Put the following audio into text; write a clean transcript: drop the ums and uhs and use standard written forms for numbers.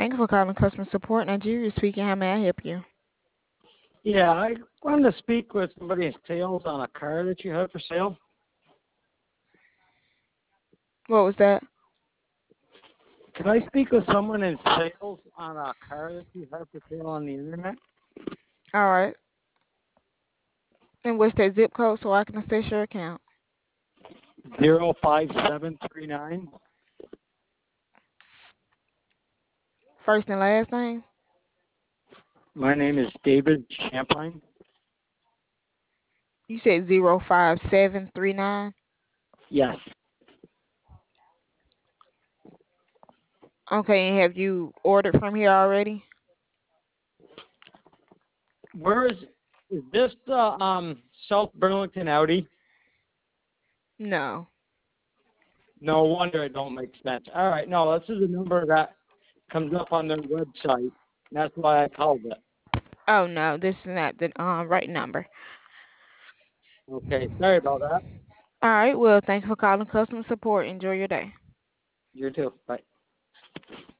Thank you for calling customer support. Nigeria speaking. How may I help you? Yeah, I wanted to speak with somebody in sales on a car that you have for sale. What was that? Can I speak with someone in sales on a car that you have for sale on the internet? All right. And what's that zip code so I can assess your account? 05739. First and last name? My name is David Champagne. You said 05739. Yes. Okay, and have you ordered from here already? Where is this the South Burlington Audi? No. No wonder it don't make sense. All right, no, this is a number that comes up on their website. That's why I called it. Oh no, this is not the right number. Okay, sorry about that. All right, well, thanks for calling customer support. Enjoy your day. You too. Bye.